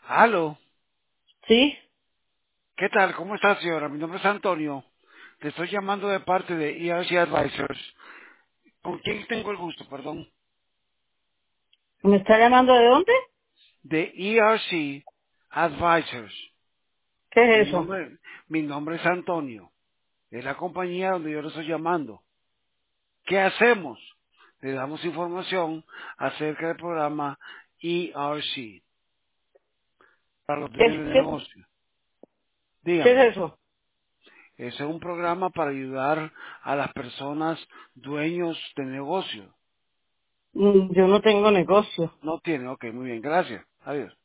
Aló, Sí, ¿qué tal? ¿Cómo está, señora? Mi nombre es Antonio. Le estoy llamando de parte de ERC Advisors. ¿Con quién tengo el gusto, perdón? ¿me está llamando de dónde? De ERC Advisors. ¿Qué Mi es eso? nombre, mi nombre es Antonio. Es la compañía donde yo le estoy llamando. ¿Qué hacemos? Le damos información acerca del programa ERC para los ¿Qué, dueños de qué, negocio. qué Dígame, es eso? ese es un programa para ayudar a las personas dueños de negocio. Yo no tengo negocio. No tiene, ok, muy bien, gracias. Adiós.